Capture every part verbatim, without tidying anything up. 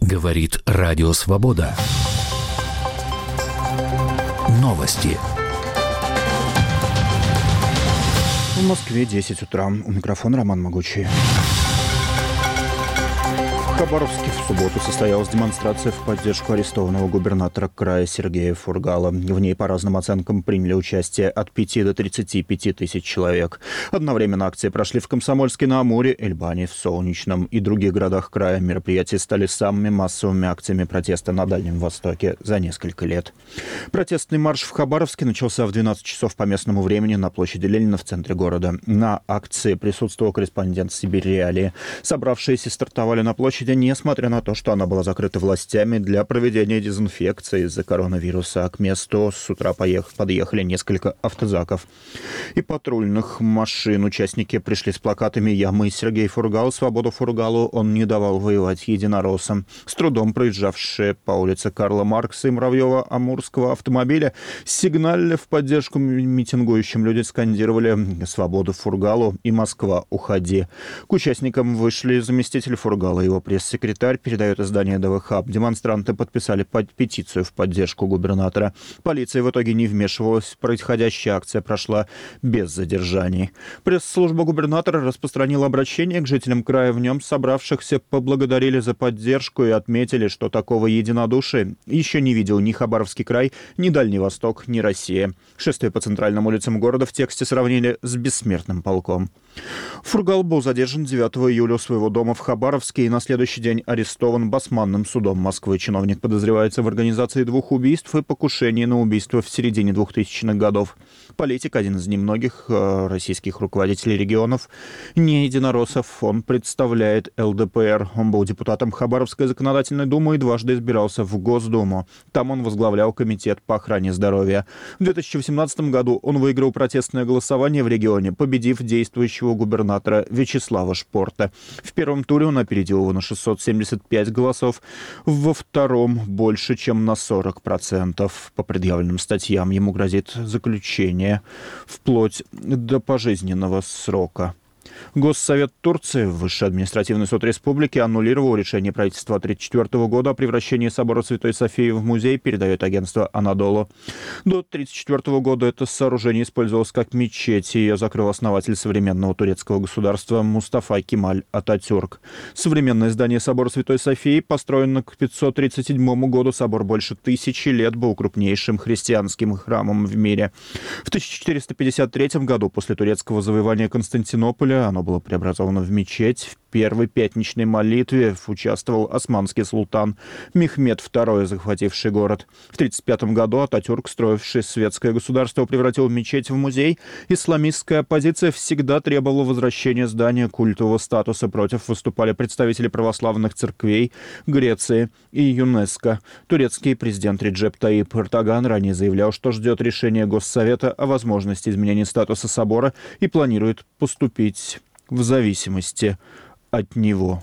Говорит Радио Свобода. Новости. В Москве десять утра. У микрофона Роман Могучий. В Хабаровске в субботу состоялась демонстрация в поддержку арестованного губернатора края Сергея Фургала. В ней, по разным оценкам, приняли участие от пяти до тридцати пяти тысяч человек. Одновременно акции прошли в Комсомольске-на-Амуре, Эльбане, в Солнечном и других городах края. Мероприятия стали самыми массовыми акциями протеста на Дальнем Востоке за несколько лет. Протестный марш в Хабаровске начался в двенадцать часов по местному времени на площади Ленина в центре города. На акции присутствовал корреспондент «Сибирь Реалии». Собравшиеся стартовали на площади, несмотря на то, что она была закрыта властями для проведения дезинфекции из-за коронавируса. А к месту с утра поех... подъехали несколько автозаков и патрульных машин. Участники пришли с плакатами «Я, мы, Сергей Фургал, свободу Фургалу, он не давал воевать единороссам». С трудом проезжавшие по улице Карла Маркса и Муравьева-Амурского автомобиля сигналили в поддержку митингующим. Люди скандировали «Свободу Фургалу» и «Москва, уходи». К участникам вышли заместитель Фургала и его пресс-секретарь, передает издание ДВХ. Демонстранты подписали под петицию в поддержку губернатора. Полиция в итоге не вмешивалась. Происходящая акция прошла без задержаний. Пресс-служба губернатора распространила обращение к жителям края. В нем собравшихся поблагодарили за поддержку и отметили, что такого единодушия еще не видел ни Хабаровский край, ни Дальний Восток, ни Россия. Шествие по центральным улицам города в тексте сравнили с бессмертным полком. Фургал был задержан девятого июля у своего дома в Хабаровске и на следующий день арестован Басманным судом Москвы. Чиновник подозревается в организации двух убийств и покушении на убийство в середине двухтысячных годов. Политик, один из немногих э, российских руководителей регионов, не единороссов. Он представляет эл дэ пэ эр. Он был депутатом Хабаровской законодательной думы и дважды избирался в Госдуму. Там он возглавлял комитет по охране здоровья. В две тысячи восемнадцатом году он выиграл протестное голосование в регионе, победив действующего губернатора Вячеслава Шпорта. В первом туре он опередил его на шестьсот семьдесят пять голосов, во втором больше, чем на сорок процентов. По предъявленным статьям ему грозит заключение вплоть до пожизненного срока. Госсовет Турции, Высший административный суд республики, аннулировал решение правительства тысяча девятьсот тридцать четвёртого года о превращении собора Святой Софии в музей, передает агентство «Анадолу». До тысяча девятьсот тридцать четвёртого года это сооружение использовалось как мечеть, и ее закрыл основатель современного турецкого государства Мустафа Кемаль Ататюрк. Современное здание собора Святой Софии построено к пятьсот тридцать седьмому году. Собор больше тысячи лет был крупнейшим христианским храмом в мире. В тысяча четыреста пятьдесят третьем году, после турецкого завоевания Константинополя, оно было преобразовано в мечеть. В первой пятничной молитве участвовал османский султан Мехмед второй, захвативший город. В тысяча девятьсот тридцать пятом году Ататюрк, строивший светское государство, превратил мечеть в музей. Исламистская оппозиция всегда требовала возвращения здания культового статуса. Против выступали представители православных церквей Греции и ЮНЕСКО. Турецкий президент Реджеп Таип Эрдоган ранее заявлял, что ждет решения Госсовета о возможности изменения статуса собора и планирует поступить в зависимости от него.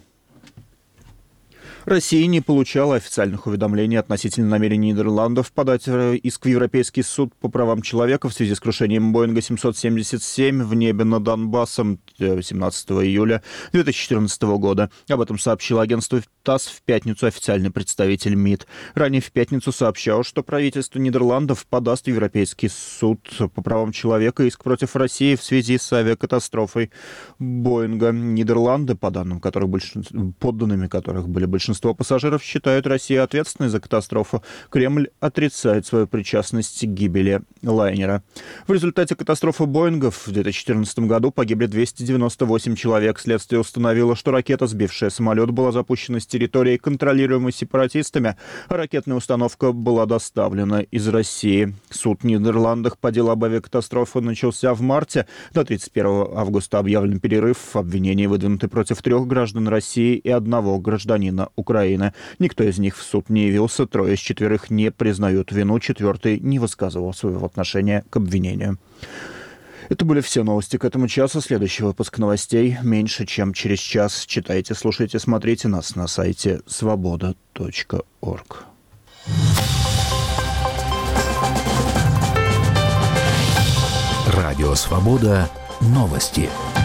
Россия не получала официальных уведомлений относительно намерений Нидерландов подать иск в Европейский суд по правам человека в связи с крушением Боинга семьсот семьдесят семь в небе над Донбассом семнадцатого июля две тысячи четырнадцатого года. Об этом сообщил агентству ТАСС в пятницу официальный представитель МИД. Ранее в пятницу сообщал, что правительство Нидерландов подаст в Европейский суд по правам человека иск против России в связи с авиакатастрофой Боинга. Нидерланды, по данным которых большинство, подданными которых были большинство Большинство пассажиров считают Россию ответственной за катастрофу. Кремль отрицает свою причастность к гибели лайнера. В результате катастрофы Боингов в две тысячи четырнадцатом году погибли двести девяносто восемь человек. Следствие установило, что ракета, сбившая самолет, была запущена с территории, контролируемой сепаратистами, а ракетная установка была доставлена из России. Суд в Нидерландах по делу об авиакатастрофе начался в марте. До тридцать первого августа объявлен перерыв. Обвинения выдвинуты против трех граждан России и одного гражданина Украины. Никто из них в суд не явился, трое из четверых не признают вину, четвертый не высказывал своего отношения к обвинению. Это были все новости к этому часу. Следующий выпуск новостей меньше, чем через час. Читайте, слушайте, смотрите нас на сайте свобода точка орг. Радио Свобода. Новости.